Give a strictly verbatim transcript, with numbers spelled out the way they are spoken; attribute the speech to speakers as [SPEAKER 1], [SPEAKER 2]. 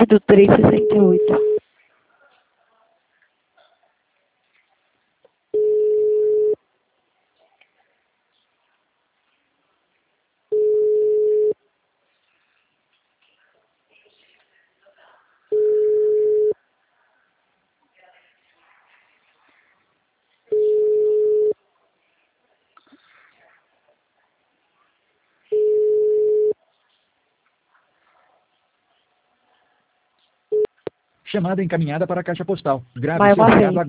[SPEAKER 1] do três sessenta e oito.
[SPEAKER 2] Chamada encaminhada para a caixa postal. Grave
[SPEAKER 1] Mais
[SPEAKER 2] seu
[SPEAKER 1] uma
[SPEAKER 2] recado
[SPEAKER 1] vez.
[SPEAKER 2] agora.